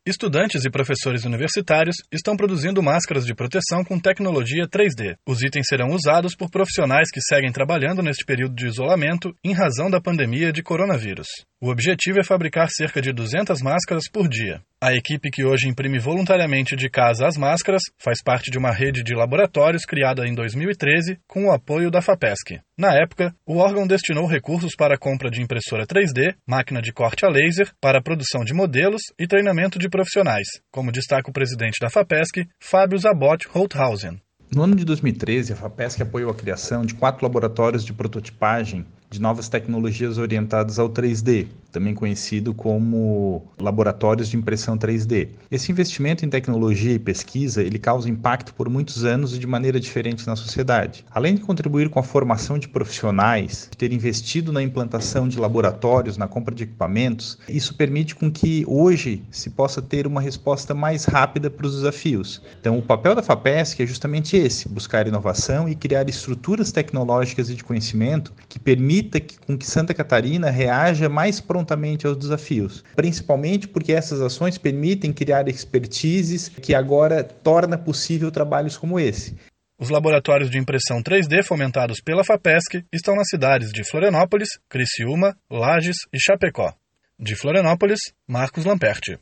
Estudantes e professores universitários estão produzindo máscaras de proteção com tecnologia 3D. Os itens serão usados por profissionais que seguem trabalhando neste período de isolamento em razão da pandemia de coronavírus. O objetivo é fabricar cerca de 200 máscaras por dia. A equipe que hoje imprime voluntariamente de casa as máscaras faz parte de uma rede de laboratórios criada em 2013 com o apoio da FAPESC. Na época, o órgão destinou recursos para a compra de impressora 3D, máquina de corte a laser, para a produção de modelos e treinamento de profissionais, como destaca o presidente da FAPESC, Fábio Zabot Holthausen. No ano de 2013, a FAPESC apoiou a criação de 4 laboratórios de prototipagem de novas tecnologias orientadas ao 3D, também conhecido como laboratórios de impressão 3D. Esse investimento em tecnologia e pesquisa, ele causa impacto por muitos anos e de maneira diferente na sociedade. Além de contribuir com a formação de profissionais, de ter investido na implantação de laboratórios, na compra de equipamentos, isso permite com que hoje se possa ter uma resposta mais rápida para os desafios. Então, o papel da FAPESC é justamente esse, buscar inovação e criar estruturas tecnológicas e de conhecimento que permitam com que Santa Catarina reaja mais prontamente aos desafios, principalmente porque essas ações permitem criar expertises que agora torna possível trabalhos como esse. Os laboratórios de impressão 3D fomentados pela FAPESC estão nas cidades de Florianópolis, Criciúma, Lages e Chapecó. De Florianópolis, Marcos Lamperti.